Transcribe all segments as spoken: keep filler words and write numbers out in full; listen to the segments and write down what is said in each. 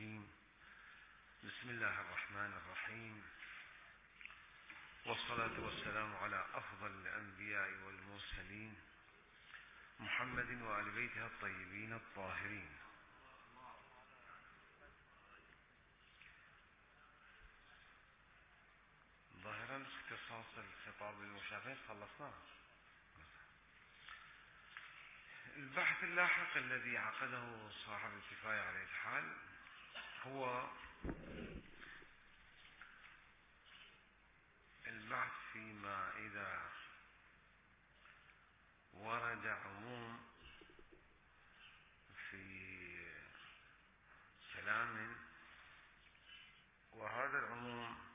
الرجيم. بسم الله الرحمن الرحيم، والصلاة والسلام على أفضل الأنبياء والمرسلين محمد وآل بيته الطيبين الطاهرين. ظاهرا اختصاص الخطاب للمشافين خلصناه. البحث اللاحق الذي عقده صاحب الكفاية على الحال هو البحث فيما إذا ورد عموم في كلام، وهذا العموم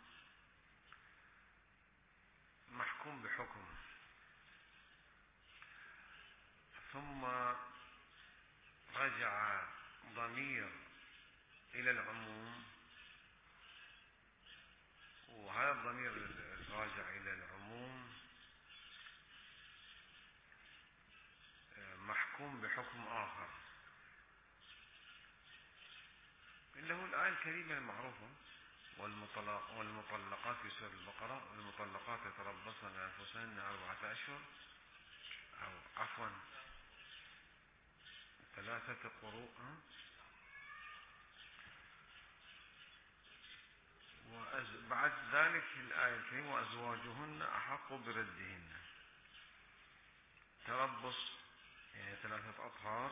محكوم بحكم، ثم رجع ضمير إلى العموم، وهذا الضمير الراجع إلى العموم محكوم بحكم آخر اللي هو الآية الكريمة المعروفة: والمطلق والمطلقات في سورة البقرة والمطلقات يتربصن بأنفسهن أربعة أشهر أو عفوا ثلاثة قروء، وبعد ذلك الآية الكريمة: وأزواجهن أحق بردهن. تربص يعني ثلاثة أطهار،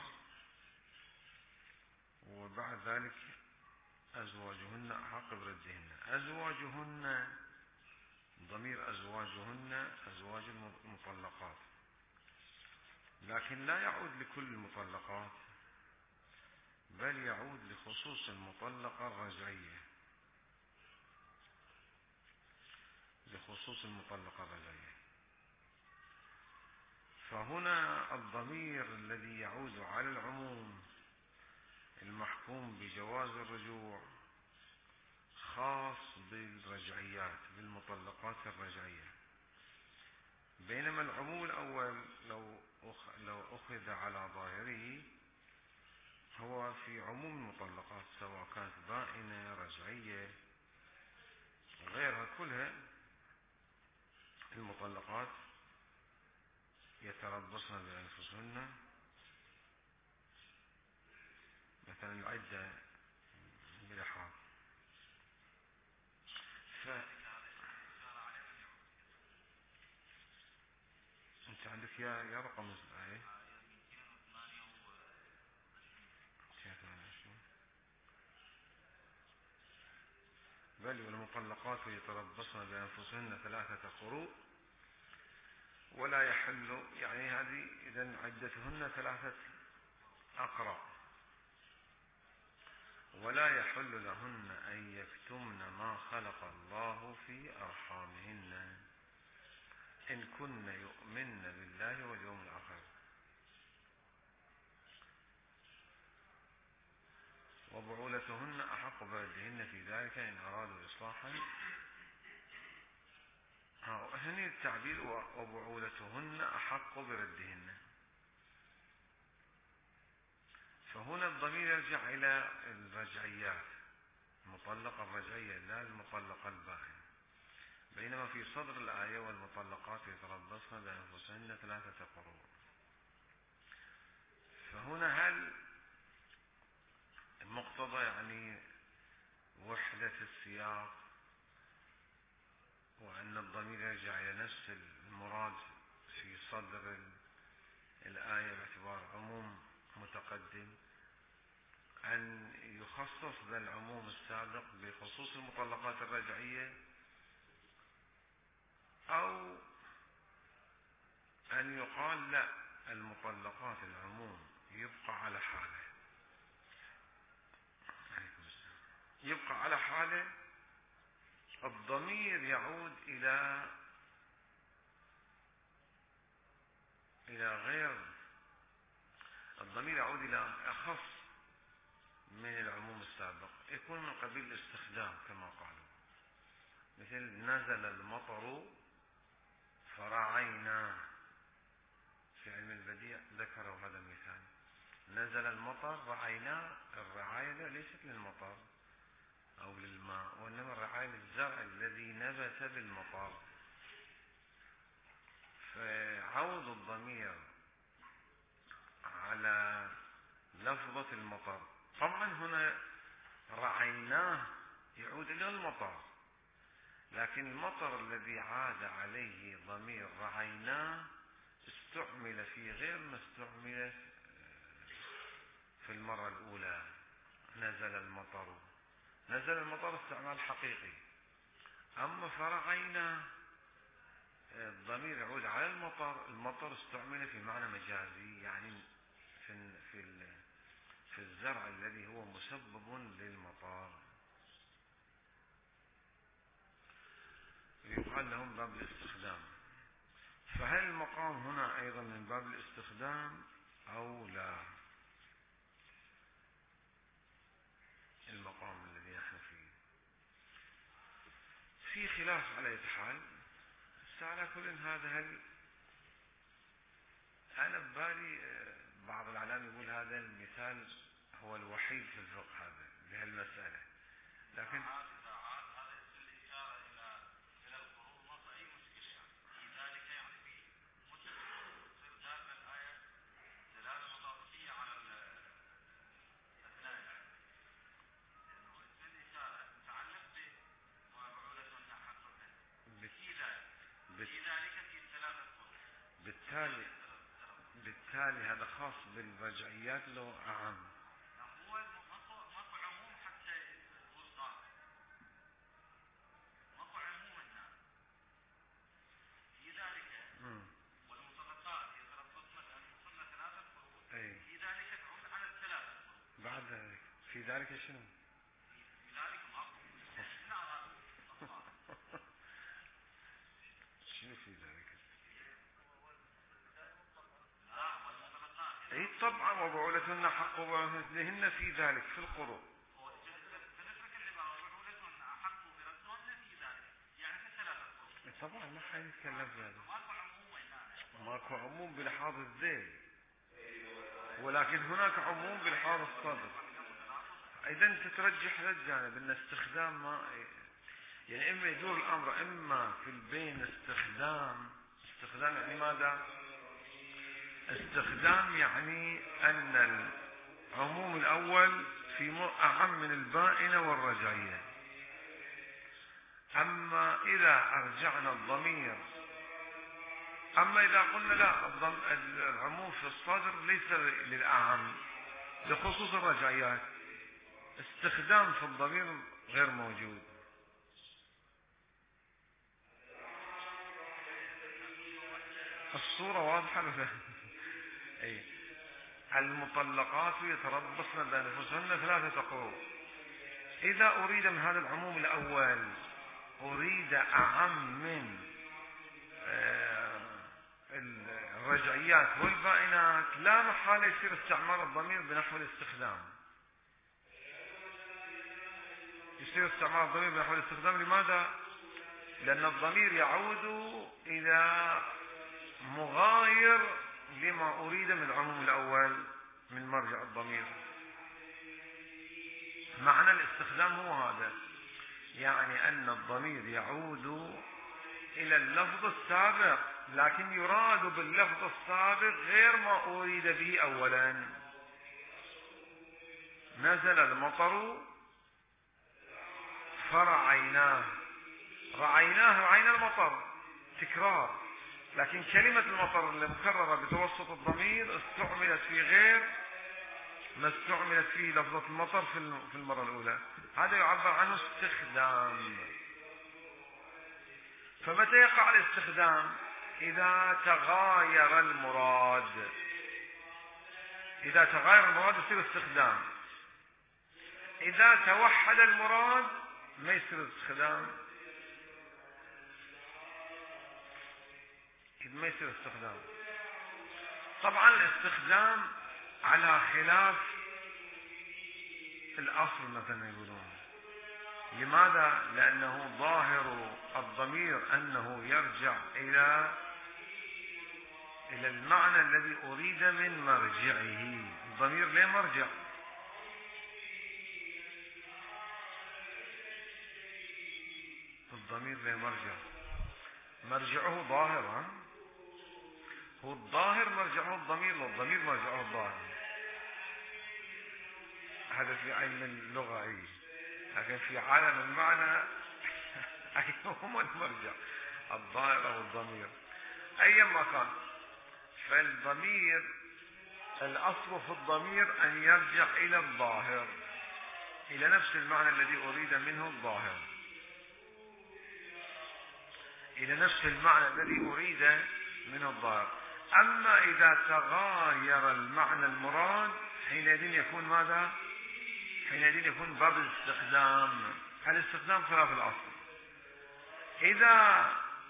وبعد ذلك أزواجهن أحق بردهن. أزواجهن ضمير أزواجهن أزواج المطلقات، لكن لا يعود لكل المطلقات، بل يعود لخصوص المطلقة الرجعية، لخصوص المطلقة الرجعية. فهنا الضمير الذي يعود على العموم المحكوم بجواز الرجوع خاص بالرجعيات، بالمطلقات الرجعية، بينما العموم الأول لو لو أخذ على ظاهره هو في عموم المطلقات، سواء كانت بائنة رجعية غيرها، كلها المطلقات يتربصن بأنفسهن مثلا العدة بالإحرام. ف انت عندك يا يا رقم الآية بل والمطلقات يتربصن بأنفسهن ثلاثة قروء ولا يحل، يعني هذه إذن عدتهن ثلاثة أقراء، ولا يحل لهن أن يكتمن ما خلق الله في أرحامهن إن كن يؤمن بالله واليوم الآخر، وبعولتهن أحق بردهن في ذلك إن أرادوا إصلاحا. هنا التعبير: وبعولتهن أحق بردهن. فهنا الضمير يرجع إلى الرجعيات، المطلقة الرجعية لا المطلقة البائنة، بينما في صدر الآية: والمطلقات يتربصن بأنفسهن ثلاثة قروء. فهنا هل المقتضى يعني وحدة السياق، وأن الضمير يرجع إلى نفس المراد في صدر الآية باعتبار عموم متقدم، أن يخصص ذا العموم السابق بخصوص المطلقات الرجعية، أو أن يقال لا، المطلقات العموم يبقى على حاله، يبقى على حاله. الضمير يعود إلى إلى غير الضمير يعود إلى أخص من العموم السابق، يكون من قبيل الاستخدام كما قالوا، مثل نزل المطر فرعينا في علم البديع ذكروا هذا المثال: نزل المطر رعيناه، الرعاية ليست للمطر أو للماء، وإنما الرعاية للزرع الذي نبت بالمطر. فعود الضمير على لفظة المطر، طبعا هنا رعيناه يعود إلى المطر، لكن المطر الذي عاد عليه ضمير رعيناه استعمل في غير ما استعمل في المرة الأولى. نزل المطر، نزل المطر استعمال حقيقي، أما فرعيناه الضمير يعود على المطر، المطر استعمل في معنى مجازي، يعني في في في الزرع الذي هو مسبب للمطر، يقال لهم باب الاستخدام. فهل المقام هنا أيضا من باب الاستخدام أو لا؟ المقام الذي نحن فيه في خلاف على أي حال. على كل هذا، هل أنا ببالي بعض العلماء يقول هذا المثال هو الوحيد في الفقه هذا لهالمسألة، لكن بالتالي بالتالي هذا خاص بالرجعيات لو أعم. هو ماكو عموم حتى الوسطى، ماكو عموم هنا في ذلك. والمطلقات يتربصن بأنفسهن ثلاثة قروء، في ذلك تعود على الثلاثة قروء. بعد ذلك في ذلك شنو؟ في ذلك ماكو شنو في ذلك؟ اي طبعا وبعولتهن حق وبعولتهن في ذلك في القروء. طبعا ما حيتكلم في هذا، ماكو عموم بلحاظ الذيل، ولكن هناك عموم بلحاظ الصدر. اذا تترجح هذا الجانب ان استخدام ما يعني اما يدور الامر اما في البين استخدام، استخدام يعني ماذا؟ استخدام يعني أن العموم الأول في أعم من البائنة والرجعية. أما إذا أرجعنا الضمير، أما إذا قلنا لا العموم في الصدر ليس للأعم لخصوص الرجعيات، استخدام في الضمير غير موجود. الصورة واضحة ولا؟ أي المطلقات يتربصن بأنفسهن ثلاثة قروء. إذا أريد من هذا العموم الأول أريد أعم من الرجعيات والبائنات، لا محالة يصير استعمال الضمير بنحو الاستخدام، يصير استعمال الضمير بنحو الاستخدام. لماذا؟ لأن الضمير يعود إلى مغاير لما أريد من العموم الأول من مرجع الضمير. معنى الاستخدام هو هذا، يعني أن الضمير يعود إلى اللفظ السابق، لكن يراد باللفظ السابق غير ما أريد به أولا. نزل المطر فرعيناه، رعيناه رعينا المطر تكرار، لكن كلمة المطر المكررة بتوسط الضمير استعملت في غير ما استعملت فيه لفظة المطر في المرة الأولى. هذا يعبر عنه استخدام. فمتى يقع الاستخدام؟ إذا تغاير المراد، إذا تغاير المراد يصير استخدام. إذا توحد المراد ما يصير استخدام، ما يصير استخدام. طبعا الاستخدام على خلاف الأصل مثلا يقولون. لماذا؟ لأنه ظاهر الضمير أنه يرجع إلى إلى المعنى الذي أريد من مرجعه. الضمير ليه مرجع. الضمير ليه مرجع، مرجعه ظاهر. ها؟ هو الظاهر مرجعه الضمير، والضمير مرجعه الظاهر. هذا في علم اللغة أي، لكن في عالم المعنى أيهما المرجع، الظاهر أو الضمير، أيما كان. فالضمير الأصل في الضمير أن يرجع إلى الظاهر، إلى نفس المعنى الذي أريد منه الظاهر، إلى نفس المعنى الذي أريد منه الظاهر. أما إذا تغاير المعنى المراد حينئذ يكون ماذا؟ حينئذ يكون باب الاستخدام. الاستخدام خلاف الأصل. إذا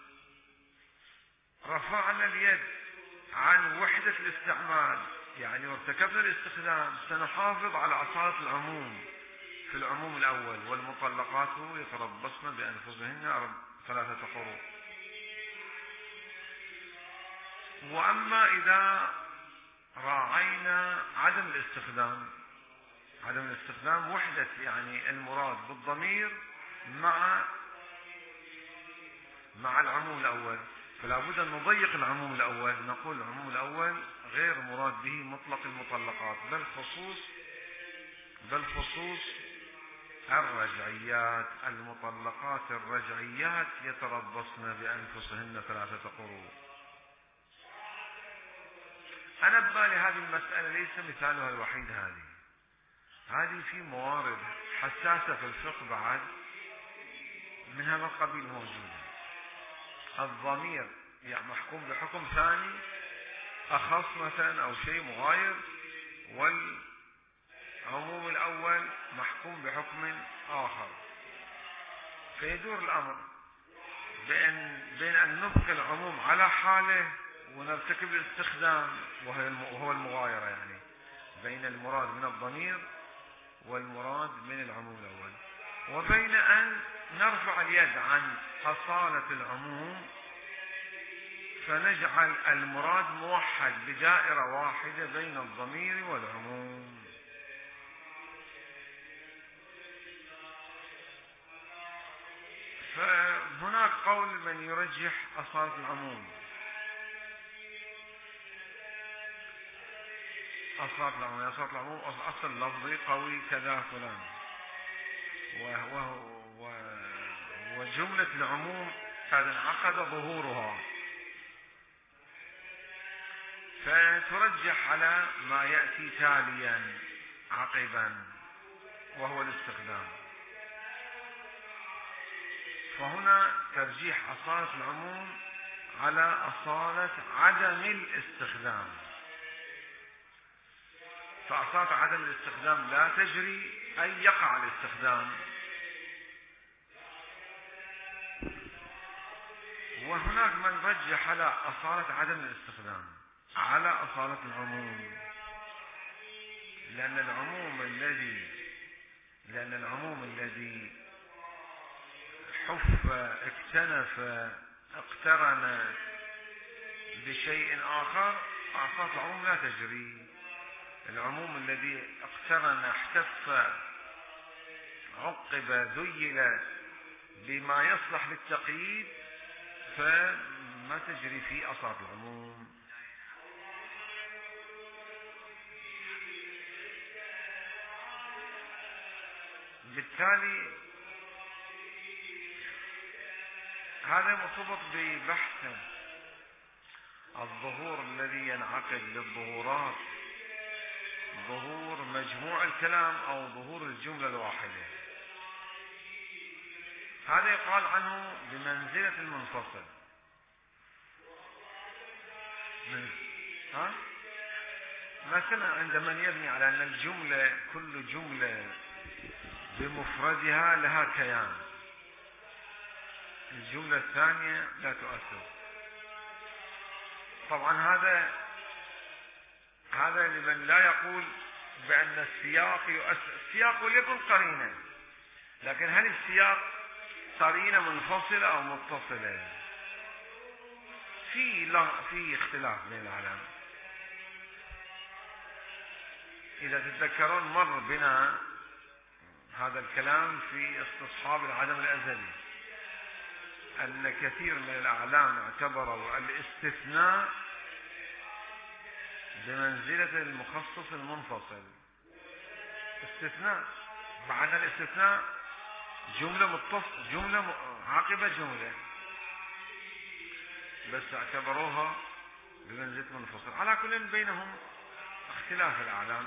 رفعنا اليد عن وحدة الاستعمال يعني وارتكبنا الاستخدام، سنحافظ على أصالة العموم في العموم الأول: والمطلقات يتربصن بأنفسهن ثلاثة قروء. وأما إذا راعينا عدم الاستخدام، عدم الاستخدام وحدة يعني المراد بالضمير مع مع العموم الأول، فلا بد أن نضيق العموم الأول، نقول العموم الأول غير مراد به مطلق المطلقات، بل خصوص بل خصوص الرجعيات. المطلقات الرجعيات يتربصن بأنفسهن ثلاثة قروء. أنا ببالي هذه المسألة ليس مثالها الوحيد، هذه هذه في موارد حساسة في الفقه بعد من هذا القبيل موجودة. الضمير يعني محكوم بحكم ثاني أخص مثلا أو شيء مغاير، والعموم الأول محكوم بحكم آخر، فيدور الأمر بين بين أن نبقي العموم على حاله ونرتكب الاستخدام وهو المغايرة، يعني بين المراد من الضمير والمراد من العموم الأول، وبين أن نرفع اليد عن أصالة العموم فنجعل المراد موحد بدائرة واحدة بين الضمير والعموم. فهناك قول من يرجح أصالة العموم، أصالة العموم أصالة العموم أصل لفظي قوي كذا فلان، وهو وجملة العموم قد انعقد ظهورها، فترجح على ما يأتي تاليا عقبا وهو الاستخدام. فهنا ترجيح أصالة العموم على أصالة عدم الاستخدام. فأصالة عدم الاستخدام لا تجري أي يقع الاستخدام، وهناك من رجح على أصالة عدم الاستخدام على أصالة العموم، لأن العموم الذي لأن العموم الذي حف اكتنف اقترن بشيء آخر أصالة العموم لا تجري. العموم الذي اقترن احتف عقب ذيل بما يصلح للتقييد فما تجري فيه أصالة العموم. بالتالي هذا مرتبط ببحث الظهور الذي ينعقد للظهورات، ظهور مجموع الكلام أو ظهور الجملة الواحدة. هذا يقال عنه بمنزلة المنفصل. من ها؟ مثلا عند من يبني على أن الجملة كل جملة بمفردها لها كيان، الجملة الثانية لا تؤثر. طبعا هذا هذا لمن لا يقول بأن السياق يؤثر. السياق وليكن قرينة، لكن هل السياق قرينة منفصلة أو متصلة؟ في لا في اختلاف بين العلماء. إذا تتذكرون مر بنا هذا الكلام في استصحاب العدم الأزلي، أن كثير من الأعلام اعتبروا الاستثناء بمنزلة المخصص المنفصل. استثناء معنى الاستثناء جملة متصل جملة عاقبة جملة، بس اعتبروها بمنزلة منفصل. على كل بينهم اختلاف الأعلام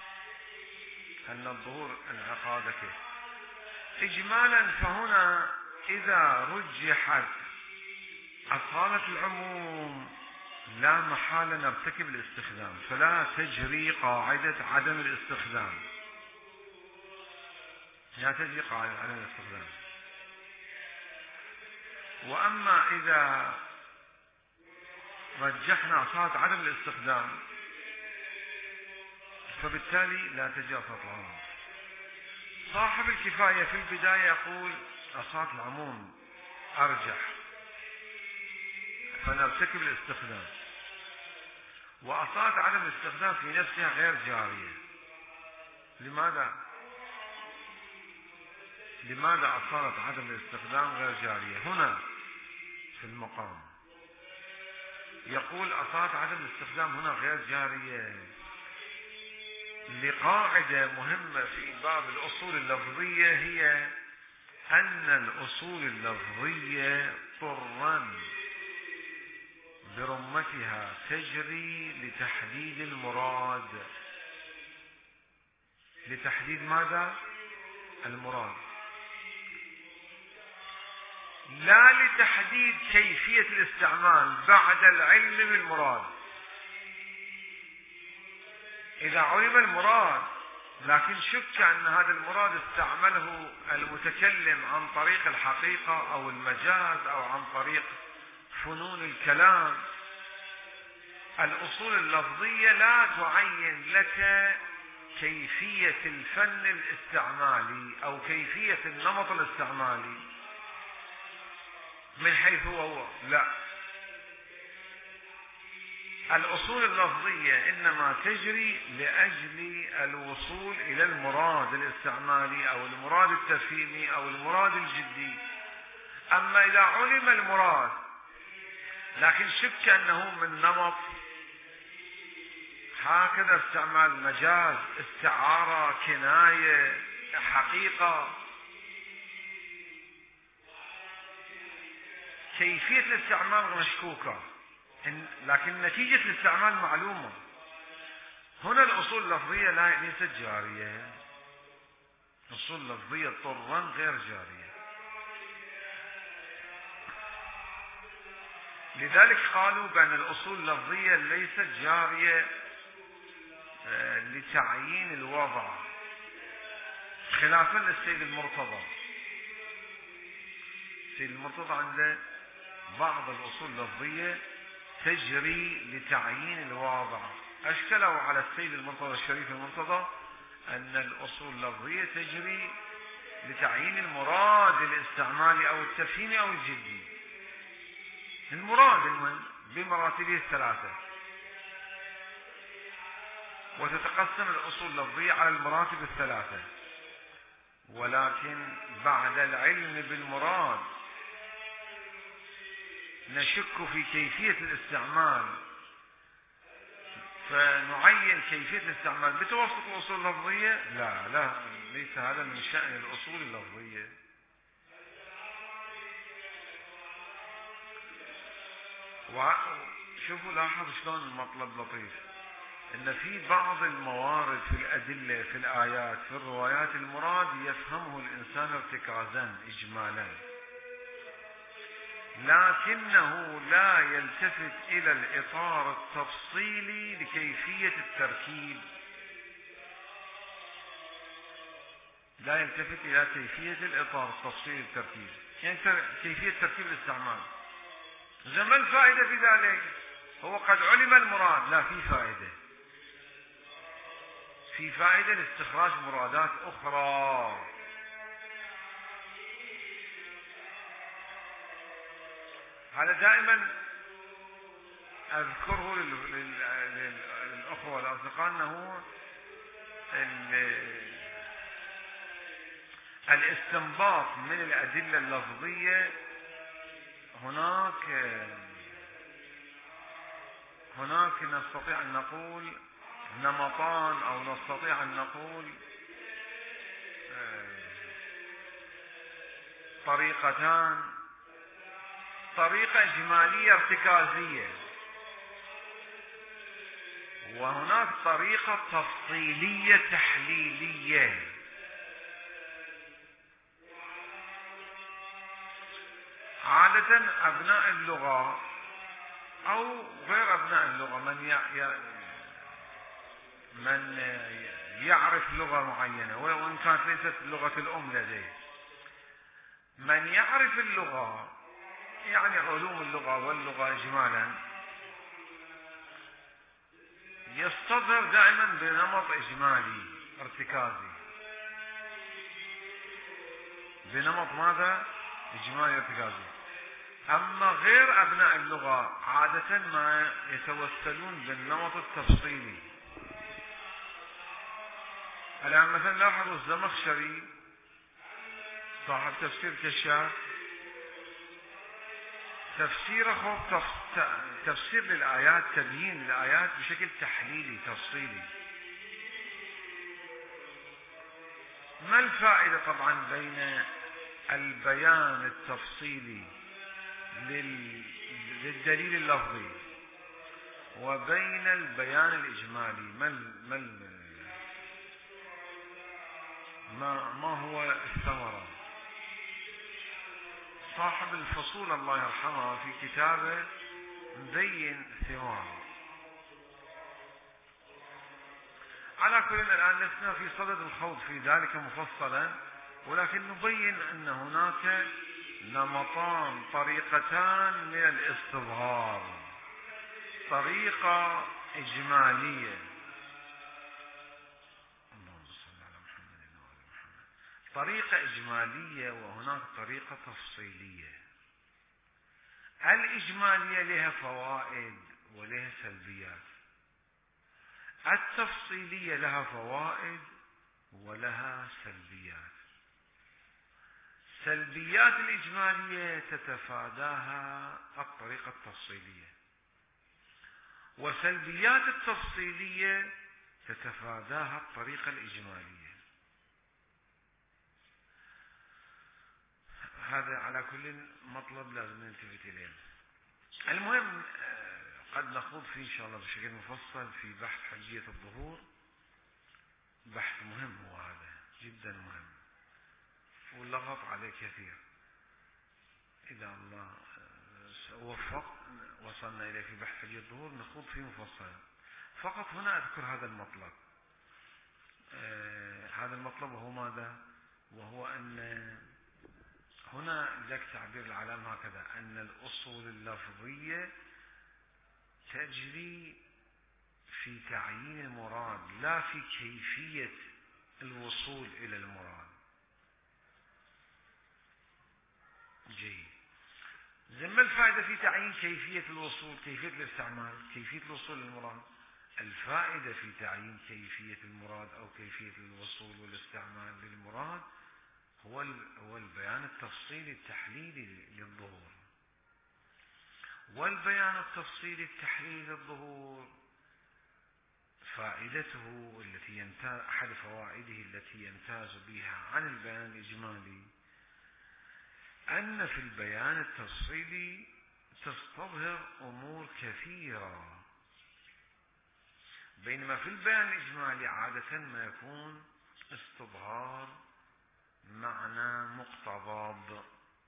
أن الظهور انعقاد كيف. إجمالا فهنا إذا رجحت أصالة العموم لا محالة نرتكب الاستخدام، فلا تجري قاعدة عدم الاستخدام، لا تجري قاعدة عدم الاستخدام. وأما إذا رجحنا أصالة عدم الاستخدام فبالتالي لا تجري أصالة العموم. صاحب الكفاية في البداية يقول أصالة العموم أرجح فنرتكب الاستخدام، وأصالة عدم الاستخدام في نفسها غير جارية. لماذا؟ لماذا أصالة عدم الاستخدام غير جارية؟ هنا في المقام يقول أصالة عدم الاستخدام هنا غير جارية لقاعدة مهمة في باب الأصول اللفظية، هي أن الأصول اللفظية طرا برمتها تجري لتحديد المراد. لتحديد ماذا؟ المراد، لا لتحديد كيفية الاستعمال بعد العلم بالمراد. إذا علم المراد لكن شك أن هذا المراد استعمله المتكلم عن طريق الحقيقة أو المجاز أو عن طريق فنون الكلام، الأصول اللفظية لا تعين لك كيفية الفن الاستعمالي أو كيفية النمط الاستعمالي من حيث هو، لا، الأصول اللفظية إنما تجري لأجل الوصول إلى المراد الاستعمالي أو المراد التفهيمي أو المراد الجدي. أما إذا علم المراد لكن شك أنه من نمط هكذا استعمال مجاز، استعارة، كناية، حقيقة، كيفية الاستعمال مشكوكة لكن نتيجة الاستعمال معلومة، هنا الأصول اللفظية لا ليست جارية، الأصول اللفظية طرا غير جارية. لذلك قالوا بأن الأصول اللفظية ليست جارية لتعيين الوضع، خلافا للسيد المرتضى. السيد المرتضى عنده بعض الأصول اللفظية تجري لتعيين الواضع، أشكلوا على السيد المرتضى الشريف المرتضى أن الأصول اللفظية تجري لتعيين المراد الاستعمالي أو التفهيمي أو الجدي، المراد بمراتبه الثلاثة. وتتقسم الأصول اللفظية على المراتب الثلاثة، ولكن بعد العلم بالمراد نشك في كيفية الاستعمال فنعين كيفية الاستعمال بتوسط الأصول اللفظية، لا لا ليس هذا من شأن الأصول اللفظية. وشوفوا لاحظوا شلون المطلب لطيف، ان في بعض الموارد في الأدلة في الآيات في الروايات المراد يفهمه الإنسان ارتكازا إجمالا، لكنه لا يلتفت إلى الإطار التفصيلي لكيفية التركيب، لا يلتفت إلى كيفية الإطار التفصيلي للتركيب، يعني كيفية تركيب الاستعمال. ما الفائدة في ذلك؟ هو قد علم المراد، لا في فائدة، في فائدة لاستخراج مرادات أخرى. هذا دائما أذكره للأخوة والأصدقاء، أنه الاستنباط من الأدلة اللفظية هناك هناك نستطيع أن نقول نمطان أو نستطيع أن نقول طريقتان: طريقة إجمالية ارتكازية، وهناك طريقة تفصيلية تحليلية. عادة أبناء اللغة أو غير أبناء اللغة من من يعرف لغة معينة وإن كانت ليست لغة الأم لديه، من يعرف اللغة يعني علوم اللغة واللغة إجمالا يستظهر دائما بنمط إجمالي ارتكازي، بنمط ماذا؟ إجمالي ارتكازي. أما غير أبناء اللغة عادة ما يتوسلون بالنمط التفصيلي. الآن مثلا لاحظوا الزمخشري صاحب تفسير كشاف، تفسيره تفسير للآيات، تبيين الآيات بشكل تحليلي تفصيلي. ما الفائدة طبعا بين البيان التفصيلي للدليل اللفظي وبين البيان الإجمالي؟ ما ما ما هو الثمرة؟ صاحب الفصول الله يرحمه في كتابه مبين ثمار. على كل الآن لسنا في صدد الخوض في ذلك مفصلا، ولكن نبين أن هناك نمطان، طريقتان من الاستظهار: طريقة إجمالية، اللهم صل على محمد وعلى محمد، طريقة إجمالية، وهناك طريقة تفصيلية. الإجمالية لها فوائد ولها سلبيات، التفصيلية لها فوائد ولها سلبيات. سلبيات الإجمالية تتفاداها الطريقة التفصيلية، وسلبيات التفصيلية تتفاداها الطريقة الإجمالية. هذا على كل مطلب لازم نلتفت إليه. المهم قد نخوض فيه إن شاء الله بشكل مفصل في بحث حجية الظهور. بحث مهم، هو هذا جدا مهم، واللغط عليه كثير. إذا الله وفق وصلنا إليه في بحث حجية الظهور نخوض فيه مفصلا. فقط هنا أذكر هذا المطلب. آه هذا المطلب وهو ماذا؟ وهو أن هنا لك تعبير العلام هكذا: أن الأصول اللفظية تجري في تعيين المراد لا في كيفية الوصول إلى المراد. جيد. زي ما الفائدة في تعيين كيفية الوصول، كيفية الاستعمال، كيفية الوصول للمراد. الفائدة في تعيين كيفية المراد أو كيفية الوصول والاستعمال للمراد هو هو البيان التفصيلي التحليلي للظهور. والبيان التفصيلي التحليلي للظهور فائدته التي يمتاز أحد فوائده التي يمتاز بها عن البيان الإجمالي أن في البيان التفصيلي تستظهر أمور كثيرة، بينما في البيان الإجمالي عادة ما يكون استظهار معنى مقتضب.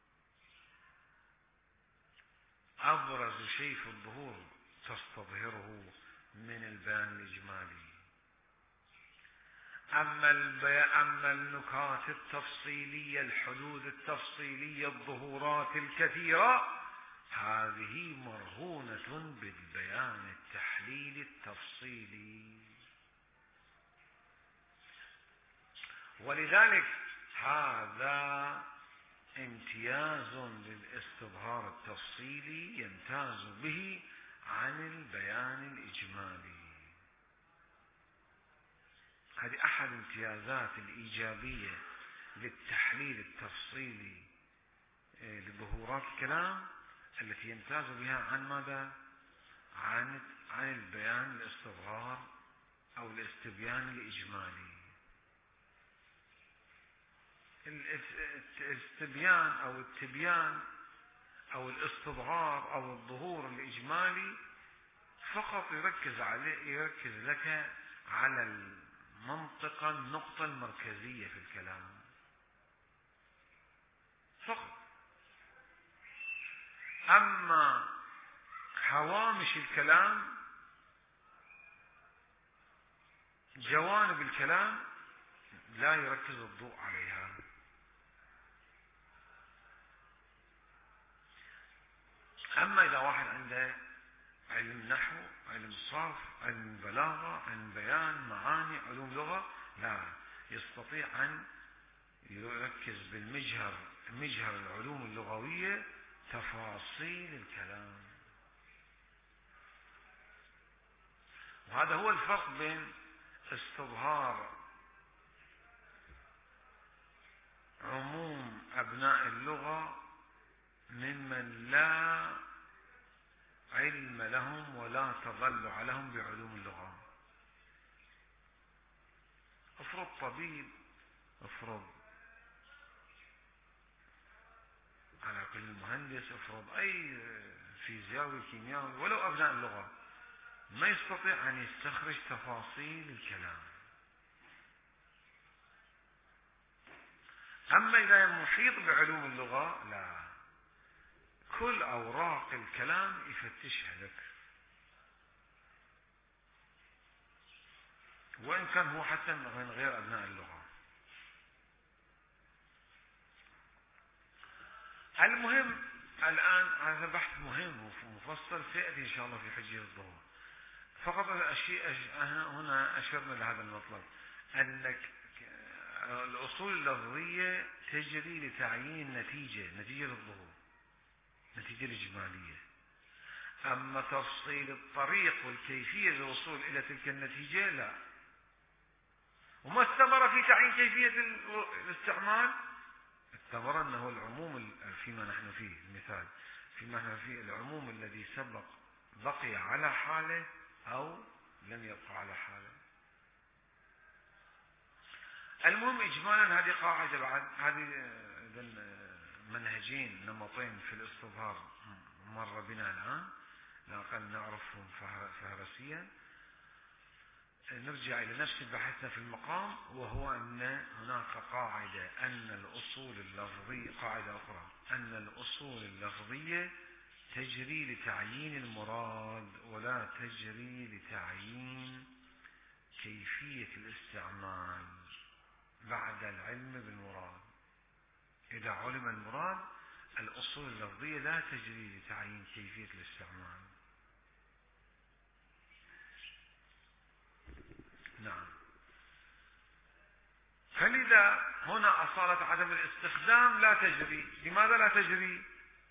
أبرز شيء في الظهور تستظهره من البيان الإجمالي. أما, أما النكات التفصيلية، الحدود التفصيلية، الظهورات الكثيرة، هذه مرهونة بالبيان التحليلي التفصيلي. ولذلك هذا امتياز للاستظهار التفصيلي يمتاز به عن البيان الإجمالي. هذه أحد امتيازات الإيجابية للتحليل التفصيلي لظهورات الكلام التي يمتاز بها عن ماذا؟ عن عن البيان الاستظهار أو الاستبيان الإجمالي. الاستبيان أو التبيان أو الاستظهار أو الظهور الإجمالي فقط يركز عليه يركز لك على المنطقة النقطة المركزية في الكلام فقط. أما هوامش الكلام، جوانب الكلام لا يركز الضوء عليها. أما إذا واحد عنده علم نحو، علم صرف، علم بلاغة، علم بيان، معاني، علوم لغة، لا يستطيع أن يركز بالمجهر مجهر العلوم اللغوية تفاصيل الكلام. وهذا هو الفرق بين استظهار عموم أبناء اللغة ممن لا علم لهم ولا تضلع لهم بعلوم اللغة. افرض طبيب، افرض على كل مهندس، افرض أي فيزيائي كيميائي ولو أبناء اللغة ما يستطيع أن يستخرج تفاصيل الكلام. أما إذا محيط بعلوم اللغة لا، كل أوراق الكلام يفتشها لك، وإن كان هو حتى من غير أبناء اللغة. المهم الآن هذا بحث مهم ومفصل سيأتي إن شاء الله في حجية الظهور. فقط الشيء هنا أشرنا لهذا المطلب، أنك الأصول اللفظية تجري لتعيين نتيجة نتيجة الظهور، نتيجة الإجمالية. أما تفصيل الطريق والكيفية للوصول إلى تلك النتيجة لا. وما استمر في تعيين كيفية الاستعمال، استمر أنه العموم فيما نحن فيه، المثال فيما نحن فيه العموم الذي سبق بقي على حاله أو لم يبقى على حاله. المهم إجمالا هذه قاعدة، بعد هذه منهجين نمطين في الاستظهار مر بنا الآن لأقل نعرفهم فهرسيا. نرجع إلى نفس بحثنا في المقام، وهو أن هناك قاعدة أن الأصول اللفظية، قاعدة أخرى أن الأصول اللفظية تجري لتعيين المراد ولا تجري لتعيين كيفية الاستعمال بعد العلم بالمراد. إذا علم المراد الأصول اللفظية لا تجري لتعيين كيفية الاستعمال. نعم. فلذا هنا أصالة عدم الاستخدام لا تجري. لماذا لا تجري؟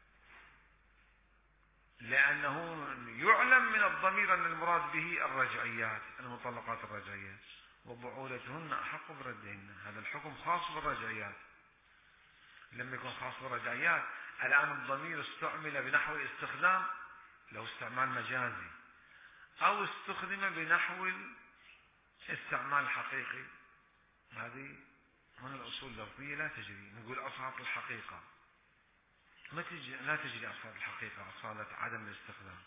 لأنه يعلم من الضمير أن المراد به الرجعيات، المطلقات الرجعيات، وبعولتهن أحق بردهن. هذا الحكم خاص بالرجعيات. لما يكون خاص بالرجعيات، الآن الضمير استعمل بنحو الاستخدام لو استعمال مجازي، أو استخدم بنحو الاستعمال الحقيقي، هذه هنا الأصول اللفظية لا تجري. نقول أصالة الحقيقة ما تجري، لا تجري أصالة الحقيقة، أصالة عدم الاستخدام،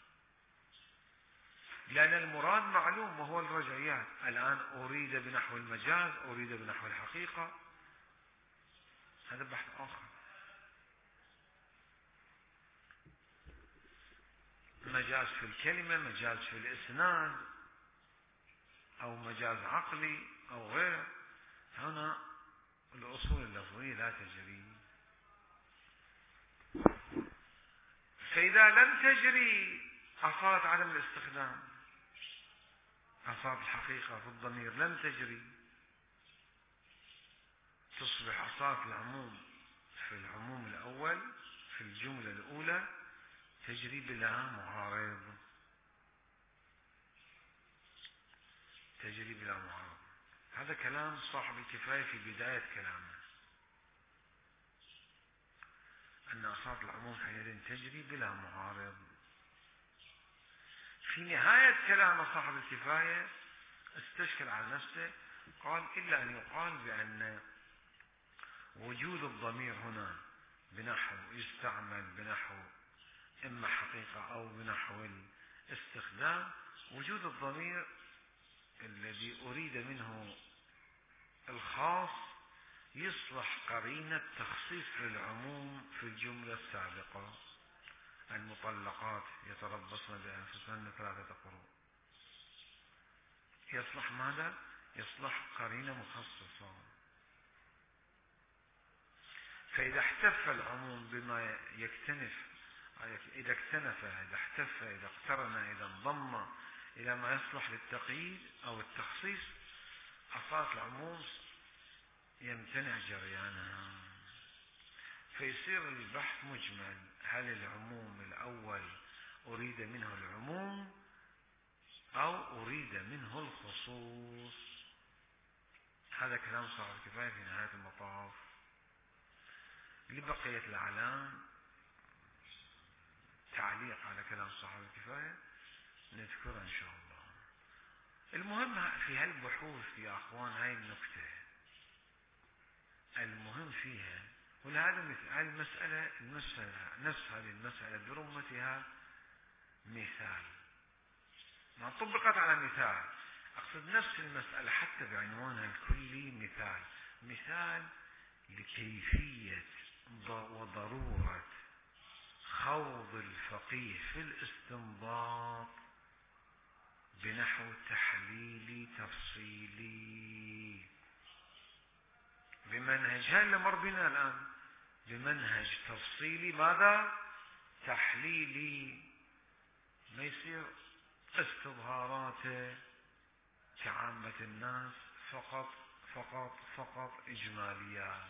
لأن المراد معلوم وهو الرجعيات. الآن أريد بنحو المجاز، أريد بنحو الحقيقة، هذا بحث آخر. مجاز في الكلمة، مجاز في الإسناد، أو مجاز عقلي أو غير، هنا الأصول اللفظية لا تجري. فإذا لم تجري أصالة عدم الاستخدام، أصالة الحقيقة في الضمير لم تجري، تصبح أصالة العموم في العموم الأول في الجملة الأولى تجري بلا معارض، تجري بلا معارض. هذا كلام صاحب الكفاية في بداية كلامه، أن أصوات العموم حينئذ تجري بلا معارض. في نهاية كلام صاحب الكفاية استشكل على نفسه، قال إلا أن يقال بأن وجود الضمير هنا بنحو يستعمل بنحو إما حقيقة أو بنحو الاستخدام، وجود الضمير الذي أريد منه الخاص يصلح قرينة تخصيص للعموم في الجملة السابقة: المطلقات يتربصن بأنفسهن ثلاثة قروء. يصلح ماذا؟ يصلح قرينة مخصصة. فإذا احتف العموم بما يكتنف، إذا اكتنف، إذا احتف، إذا اقترن، إذا انضم إلى ما يصلح للتقييد أو التخصيص، أصوات العموم يمتنع جريانها، فيصير البحث مجمل: هل العموم الأول أريد منه العموم أو أريد منه الخصوص؟ هذا كلام صاحب الكفاية في نهاية المطاف. لبقية الأعلام تعليق على كلام صاحب الكفاية نذكره إن شاء الله. المهم في هالبحوث يا أخوان، هاي النكتة المهم فيها، ولهذا المسألة المسألة نفس هذه المسألة برمتها مثال، ما طبقت على مثال، أقصد نفس المسألة حتى بعنوانها الكلي مثال، مثال لكيفية وضرورة خوض الفقيه في الاستنباط بنحو تحليلي تفصيلي بمنهج، هذا اللي مر بنا الآن، بمنهج تفصيلي ماذا؟ تحليلي، ما يصير استظهاراته كعامة الناس فقط فقط فقط إجماليات.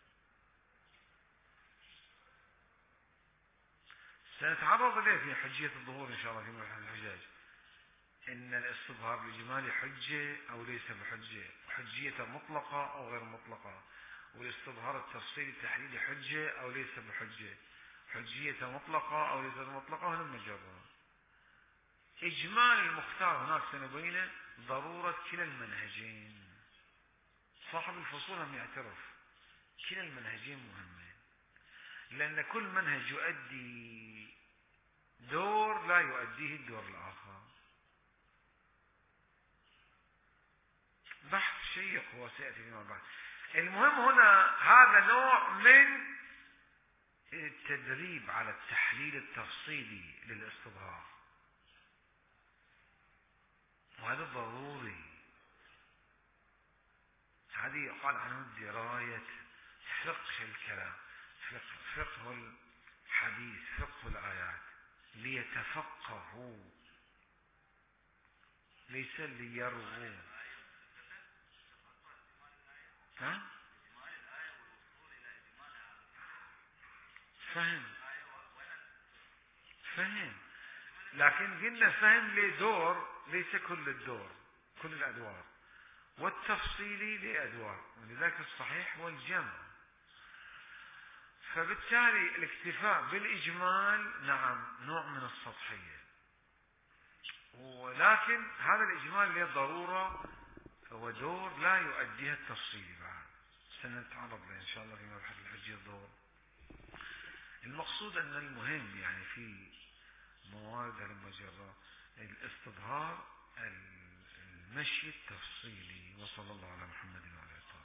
سنتعرض إليه في حجية الظهور إن شاء الله في مبحث الحجاج، إن الاستظهار الإجمالي حجة أو ليس بحجة، حجية مطلقة أو غير مطلقة، والاستظهار التفصيلي التحليلي حجة أو ليس بحجة، حجية مطلقة أو ليس مطلقة، هذا مجرد إجمال المختار. هناك سنبين ضرورة كلا المنهجين. صاحب الفصول هم يعترف كلا المنهجين مهمين، لأن كل منهج يؤدي دور لا يؤديه الدور الآخر. بحث شيق هو سيأتي فيما بعد. المهم هنا هذا نوع من التدريب على التحليل التفصيلي للاستظهار، وهذا ضروري. هذه يقال عنه دراية فقه الكلام، فقه, فقه الحديث، فقه الآيات، ليتفقهوا ليس ليرغوا. ها؟ فهم فهم لكن قلنا فهم لدور، ليس كل الدور، كل الأدوار، والتفصيلي لأدوار، ولذلك الصحيح هو الجمع. فبالتالي الاكتفاء بالإجمال نعم نوع من السطحية، ولكن هذا الإجمال له ضرورة ودور لا يؤديها التفصيل. بعد سنتعرض له إن شاء الله في مبحث الحجية الدور. المقصود أن المهم يعني في مواد المجرة الاستظهار المشي التفصيلي. وصلى الله على محمد وعلى آله.